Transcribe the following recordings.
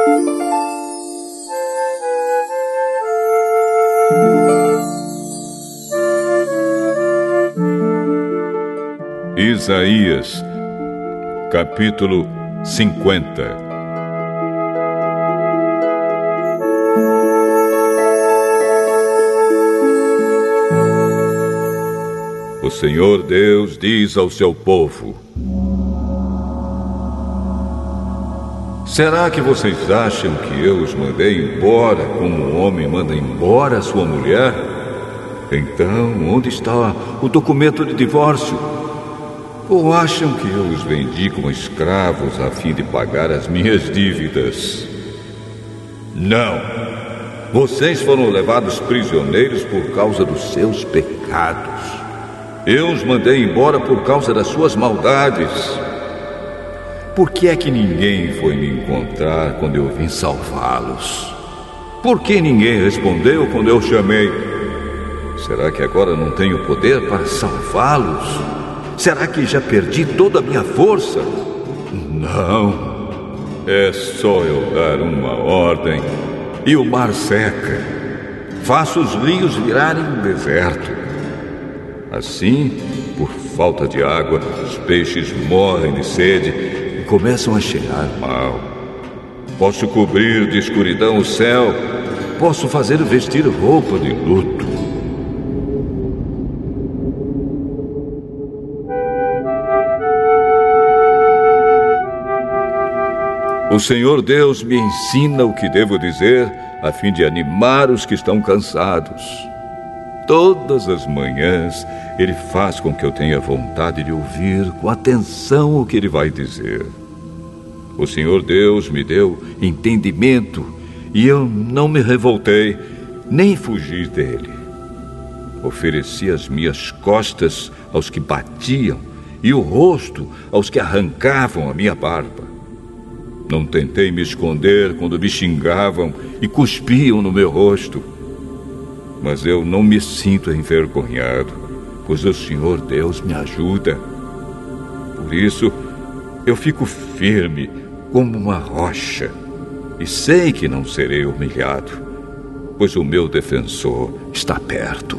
Isaías, capítulo 50. O Senhor Deus diz ao seu povo: será que vocês acham que eu os mandei embora como um homem manda embora a sua mulher? Então, onde está o documento de divórcio? Ou acham que eu os vendi como escravos a fim de pagar as minhas dívidas? Não! Vocês foram levados prisioneiros por causa dos seus pecados. Eu os mandei embora por causa das suas maldades. Por que é que ninguém foi me encontrar quando eu vim salvá-los? Por que ninguém respondeu quando eu chamei? Será que agora não tenho poder para salvá-los? Será que já perdi toda a minha força? Não. É só eu dar uma ordem e o mar seca. Faço os rios virarem um deserto. Assim, por falta de água, os peixes morrem de sede e começam a cheirar mal. Posso cobrir de escuridão o céu. Posso fazer vestir roupa de luto. O Senhor Deus me ensina o que devo dizer, a fim de animar os que estão cansados. Todas as manhãs, Ele faz com que eu tenha vontade de ouvir com atenção o que Ele vai dizer. O Senhor Deus me deu entendimento, e eu não me revoltei, nem fugi dele. Ofereci as minhas costas aos que batiam, e o rosto aos que arrancavam a minha barba. Não tentei me esconder quando me xingavam e cuspiam no meu rosto. Mas eu não me sinto envergonhado, pois o Senhor Deus me ajuda. Por isso, eu fico firme como uma rocha e sei que não serei humilhado, pois o meu defensor está perto.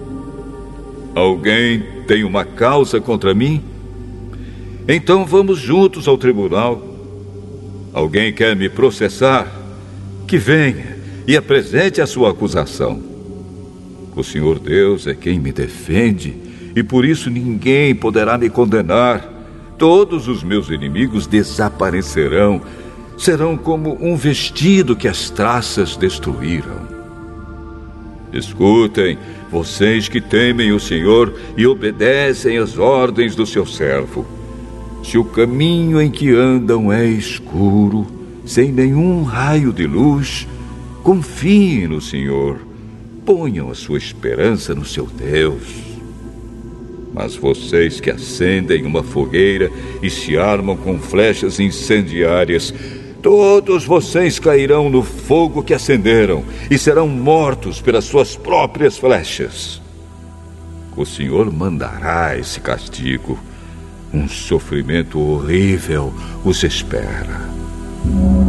Alguém tem uma causa contra mim? Então vamos juntos ao tribunal. Alguém quer me processar? Que venha e apresente a sua acusação. O Senhor Deus é quem me defende e por isso ninguém poderá me condenar. Todos os meus inimigos desaparecerão. Serão como um vestido que as traças destruíram. Escutem, vocês que temem o Senhor e obedecem às ordens do seu servo. Se o caminho em que andam é escuro, sem nenhum raio de luz, confiem no Senhor, ponham a sua esperança no seu Deus. Mas vocês que acendem uma fogueira e se armam com flechas incendiárias, todos vocês cairão no fogo que acenderam e serão mortos pelas suas próprias flechas. O Senhor mandará esse castigo. Um sofrimento horrível os espera.